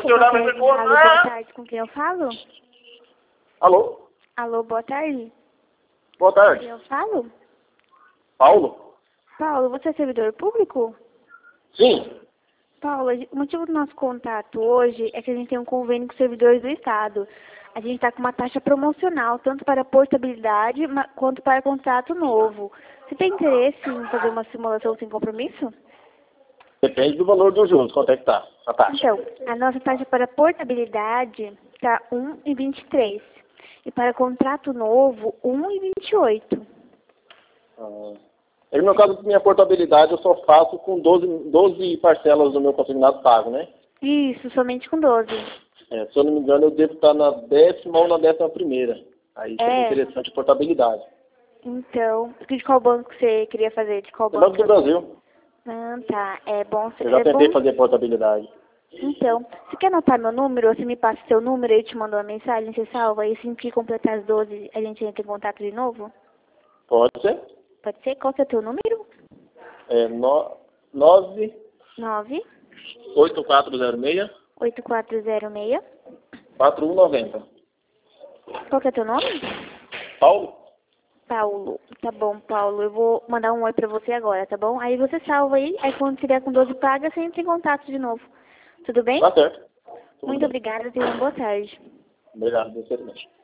olhar na minha conta. Alô, boa tarde, com quem eu falo? Alô? Alô, boa tarde. Boa Com tarde. quem eu falo? Paulo? Paulo, você é servidor público? Sim. Paulo, o motivo do nosso contato hoje é que a gente tem um convênio com os servidores do Estado. A gente está com uma taxa promocional, tanto para portabilidade quanto para contrato novo. Você tem interesse em fazer uma simulação sem compromisso? Depende do valor dos juros, quanto é que tá a taxa. Então, a nossa taxa para portabilidade está 1,23. E para contrato novo, 1,28. No meu caso, minha portabilidade eu só faço com 12 parcelas do meu consignado pago, né? Isso, somente com 12. Se eu não me engano, eu devo estar na 10ª ou na 11ª. Aí seria interessante a portabilidade. Então, de qual banco você queria fazer? De qual Banco do Brasil. Ah, tá. É bom. Eu já tentei fazer portabilidade. Então, você quer anotar meu número? Você me passa seu número e eu te mando uma mensagem, você salva. E assim que completar as 12, a gente entra em contato de novo? Pode ser? Pode ser? Qual que é o teu número? 9 9 8406 8406. 4190. Qual que é teu nome? Paulo? Paulo. Tá bom, Paulo. Eu vou mandar um oi pra você agora, tá bom? Aí você salva aí quando tiver com 12 pagas, você entra em contato de novo. Tudo bem? Tá certo. Tudo Muito bem. obrigada, tenha uma boa tarde. Obrigado, você também.